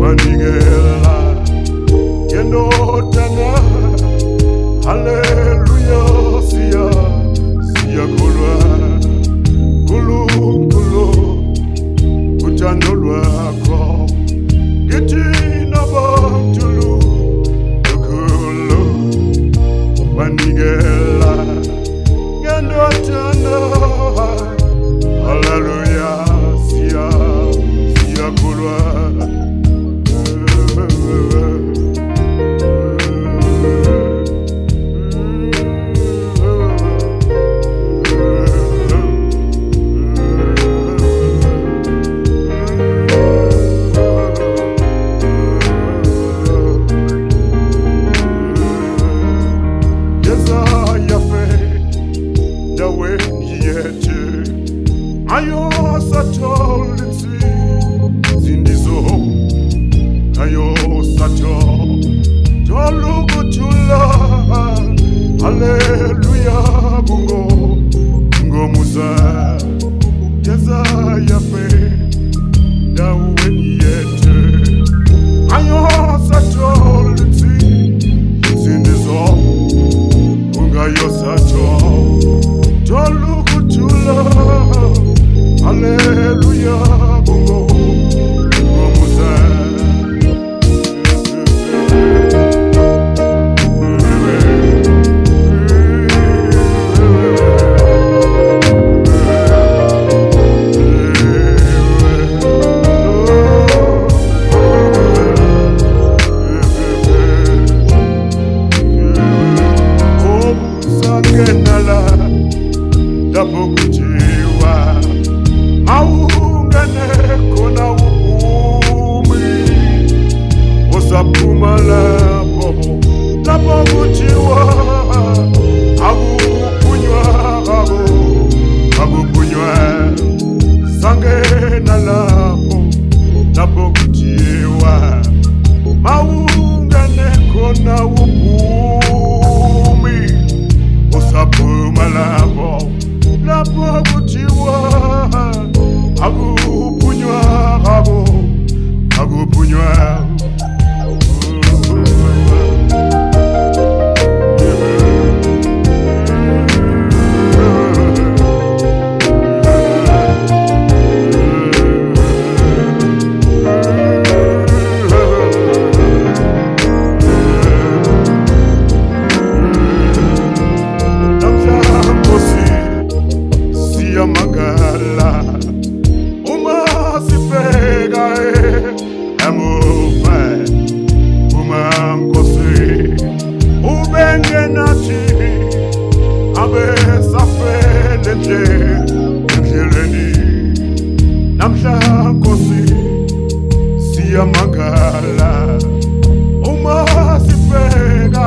Manigela Yendotana Hallelujah Siya kulwa Kulu Utando lwako Giti nabantulu Kulu Manigela Yendotana Hallelujah Siya kulwa Ayo satol zindizo ayo satol tolugutula haleluya bungo muza yeza yafe dawe yete ayo satol zindizo bungayo satol tolugutula Hallelujah, bungo muza. Oh, sangenala, dapokuchiwa. Aungane kona upumi Osapuma lapo kuchiwa Agupunywa Sange na lapo kuchiwa Aungane kona upumi Osapuma lapo kuchiwa Agupunywa Siya magala Magala, umasifeka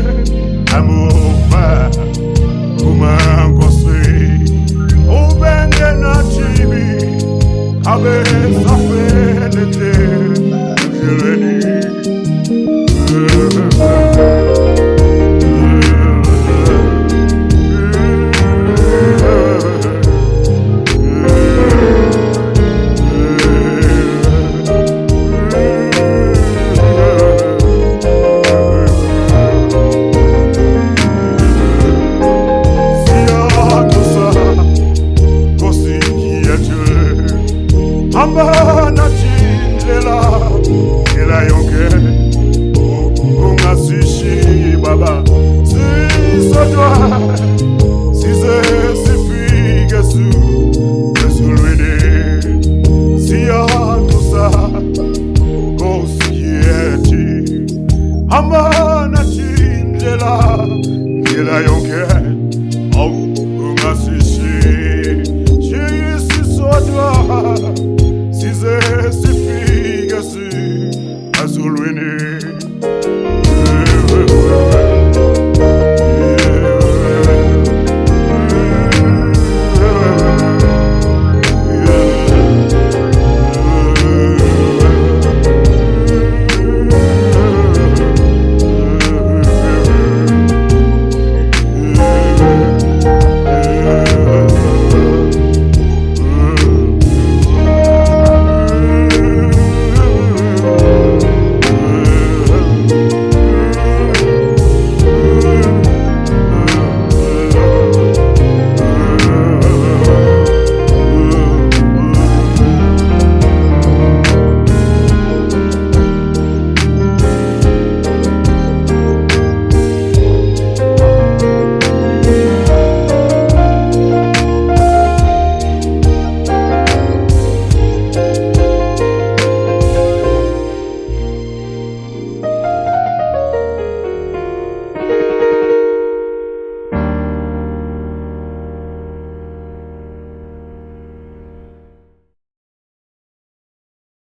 amuva kumankosi ubengena chibi abe safele endleleni Ambana chindlela ila yonke ungasishi baba sisodwa size sifike esulwini siyatusa Kosi yeti Ambana